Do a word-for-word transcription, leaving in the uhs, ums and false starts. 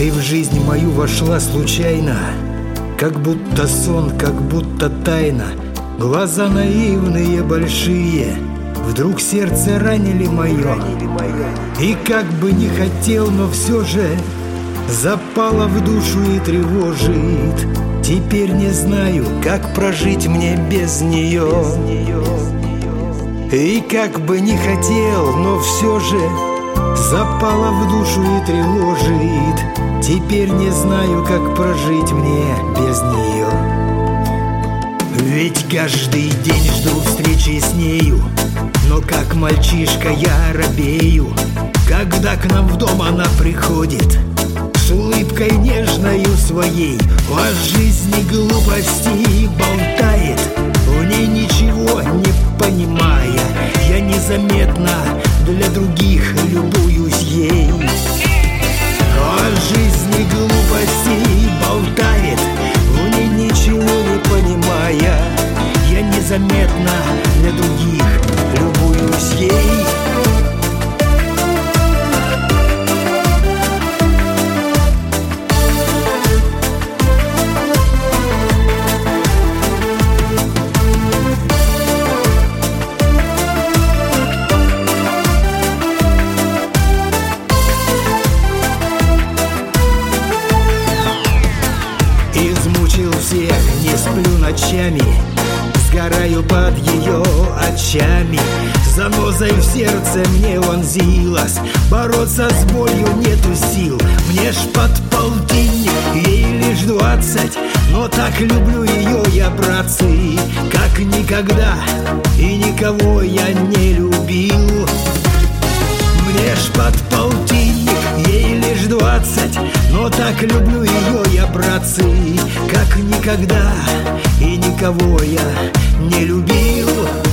Ты в жизнь мою вошла случайно, как будто сон, как будто тайна. Глаза наивные, большие, вдруг сердце ранили мое. И как бы не хотел, но все же запало в душу и тревожит. Теперь не знаю, как прожить мне без нее. И как бы не хотел, но все же запало в душу и тревожит. Теперь не знаю, как прожить мне без нее. Ведь каждый день жду встречи с нею, но как мальчишка я робею, когда к нам в дом она приходит с улыбкой нежною своей. О жизни глупости болтает, в ней ничего не понимая. Я незаметно для других любуюсь ей. О жизни глупости болтает, в ней ничего не понимая. Я незаметно для других любуюсь ей. Всех не сплю ночами, сгораю под ее очами. Занозой в сердце мне вонзилась, бороться с болью нету сил. Мне ж под полтинник, ей лишь двадцать, но так люблю ее я, братцы, как никогда, и никого я не любил. Мне ж под полтинник, ей лишь двадцать, но так люблю ее я, братцы, как никогда, и никого я не любил.